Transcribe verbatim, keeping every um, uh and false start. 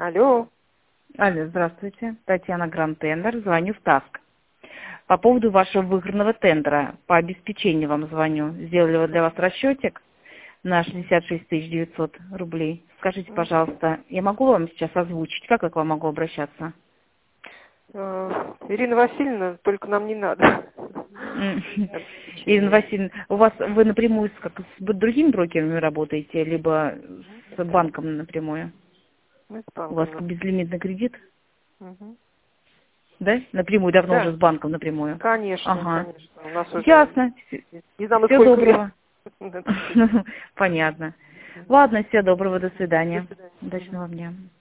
Алло. Алло, здравствуйте. Татьяна Гранд Тендер. Звоню в ТАСК. По поводу вашего выигранного тендера. По обеспечению вам звоню. Сделали вот для вас расчетик на шестьдесят шесть тысяч девятьсот рублей. Скажите, пожалуйста, я могу вам сейчас озвучить? Как я к вам могу обращаться? Э, Ирина Васильевна, только нам не надо. Ирина Васильевна, у вас вы напрямую с, как, с другими брокерами работаете, либо с банком напрямую? Мы с У вас банком. безлимитный кредит? Мгм. Да? Напрямую, давно Да, уже с банком напрямую? конечно, Ага. конечно. У нас уже Ясно. не знаю, Всего сколько лет. доброго. Понятно. Ладно, всего доброго, до До свидания. свидания. Удачного вам дня.